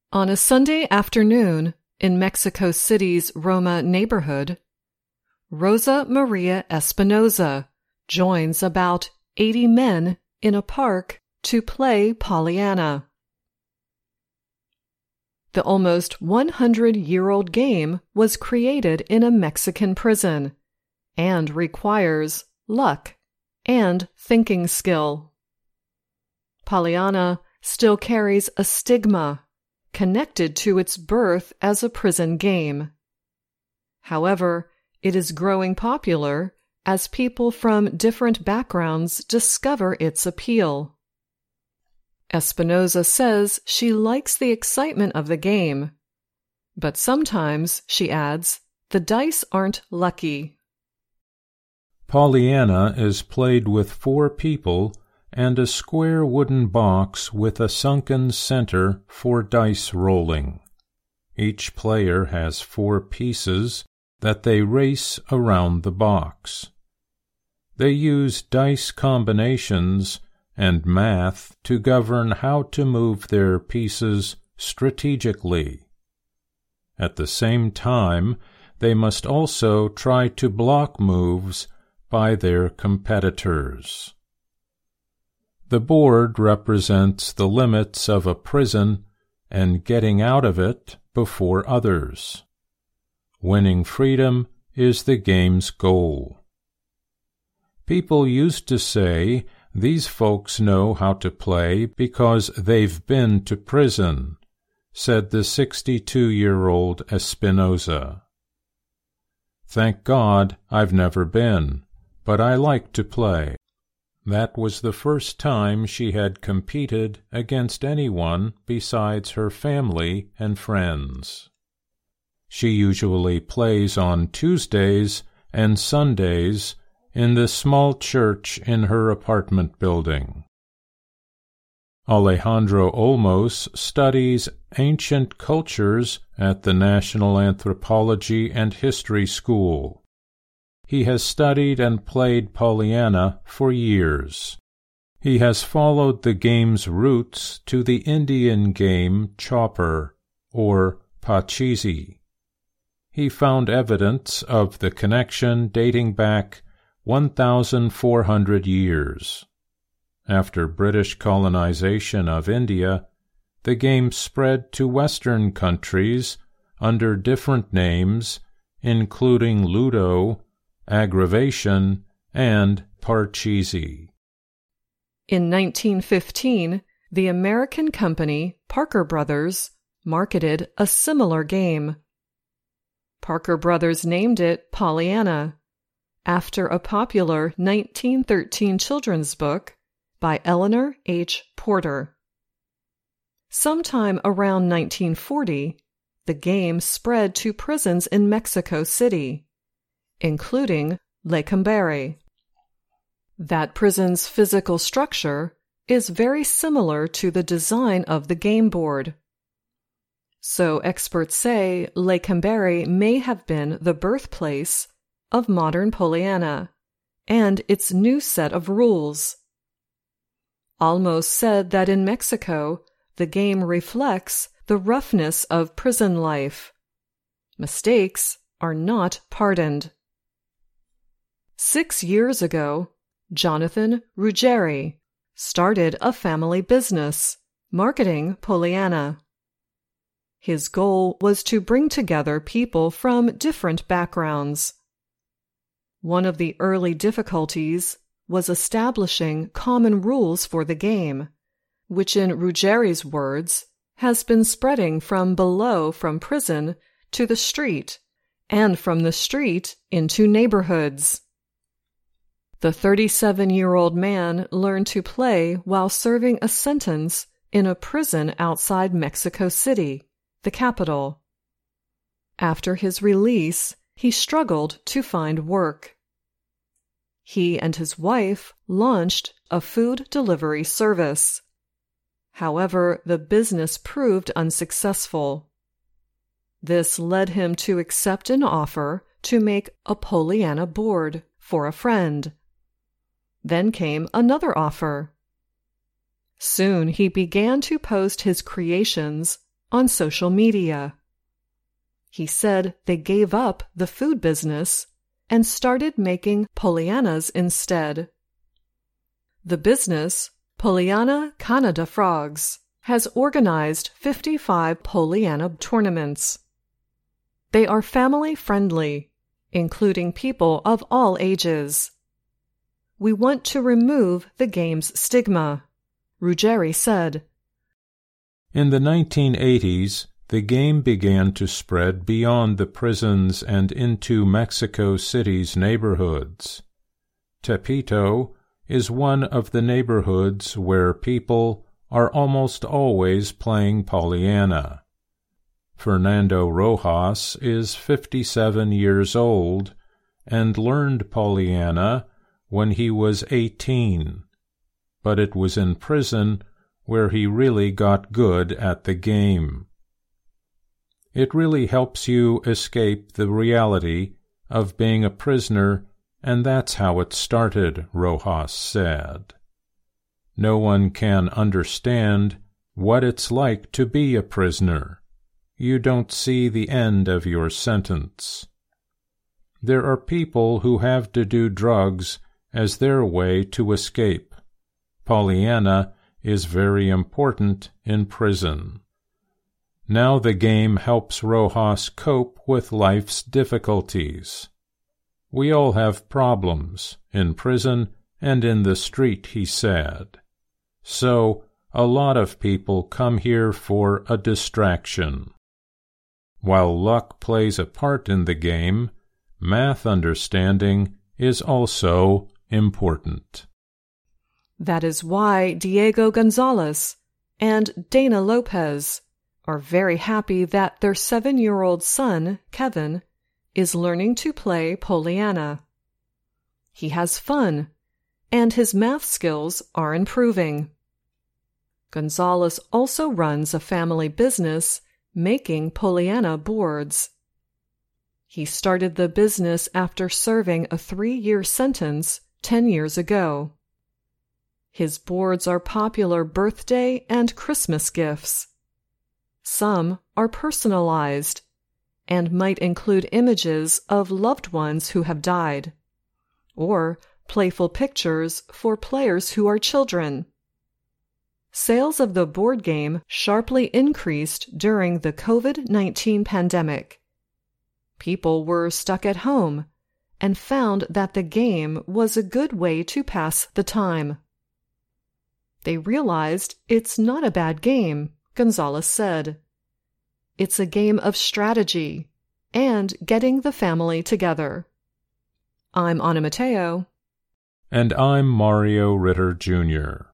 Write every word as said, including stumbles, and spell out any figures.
On a Sunday afternoon in Mexico City's Roma neighborhood, Rosa Maria Espinoza joins about eighty men in a park to play Pollyanna. The almost one hundred year old game was created in a Mexican prison and requires luck and thinking skill. Pollyanna still carries a stigma connected to its birth as a prison game. However, it is growing popular as people from different backgrounds discover its appeal. Espinoza says she likes the excitement of the game, but sometimes, she adds, the dice aren't lucky. Pollyanna is played with four people and a square wooden box with a sunken center for dice rolling. Each player has four pieces that they race around the box. They use dice combinations and math to govern how to move their pieces strategically. At the same time, they must also try to block moves by their competitors. The board represents the limits of a prison and getting out of it before others. Winning freedom is the game's goal. People used to say these folks know how to play because they've been to prison, said the sixty-two-year-old Espinoza. Thank God I've never been, but I like to play. That was the first time she had competed against anyone besides her family and friends. She usually plays on Tuesdays and Sundays in the small church in her apartment building. Alejandro Olmos studies ancient cultures at the National Anthropology and History School. He has studied and played Pollyanna for years. He has followed the game's roots to the Indian game chopper, or pachisi. He found evidence of the connection dating back one thousand four hundred years. After British colonization of India, the game spread to Western countries under different names, including Ludo, Aggravation, and Parcheesi. In nineteen fifteen, the American company Parker Brothers marketed a similar game. Parker Brothers named it Pollyanna, after a popular nineteen thirteen children's book by Eleanor H. Porter. Sometime around nineteen forty, the game spread to prisons in Mexico City, including Lecumberri. That prison's physical structure is very similar to the design of the game board. So experts say Lecumberri may have been the birthplace of modern Pollyanna and its new set of rules. Olmos said that in Mexico, the game reflects the roughness of prison life. Mistakes are not pardoned. Six years ago, Jonathan Ruggieri started a family business, marketing Pollyanna. His goal was to bring together people from different backgrounds. One of the early difficulties was establishing common rules for the game, which in Ruggieri's words has been spreading from below from prison to the street, and from the street into neighborhoods. The thirty-seven-year-old man learned to play while serving a sentence in a prison outside Mexico City, the capital. After his release, he struggled to find work. He and his wife launched a food delivery service. However, the business proved unsuccessful. This led him to accept an offer to make a Pollyanna board for a friend. Then came another offer. Soon he began to post his creations on social media. He said they gave up the food business and started making Pollyannas instead. The business, Pollyanna Canada Frogs, has organized fifty-five Pollyanna tournaments. They are family-friendly, including people of all ages. We want to remove the game's stigma, Ruggieri said. In the nineteen eighties, the game began to spread beyond the prisons and into Mexico City's neighborhoods. Tepito is one of the neighborhoods where people are almost always playing Pollyanna. Fernando Rojas is fifty-seven years old and learned Pollyanna when he was eighteen, but it was in prison where he really got good at the game. It really helps you escape the reality of being a prisoner, and that's how it started, Rojas said. No one can understand what it's like to be a prisoner. You don't see the end of your sentence. There are people who have to do drugs as their way to escape. Pollyanna is very important in prison. Now the game helps Rojas cope with life's difficulties. We all have problems, in prison and in the street, he said. So, a lot of people come here for a distraction. While luck plays a part in the game, math understanding is also important. That is why Diego Gonzalez and Dana Lopez are very happy that their seven-year-old son, Kevin, is learning to play Pollyanna. He has fun, and his math skills are improving. Gonzalez also runs a family business making Pollyanna boards. He started the business after serving a three-year sentence ten years ago. His boards are popular birthday and Christmas gifts. Some are personalized and might include images of loved ones who have died, or playful pictures for players who are children. Sales of the board game sharply increased during the COVID nineteen pandemic. People were stuck at home and found that the game was a good way to pass the time. They realized it's not a bad game, Gonzalez said. It's a game of strategy and getting the family together. I'm Ana Mateo. And I'm Mario Ritter, Junior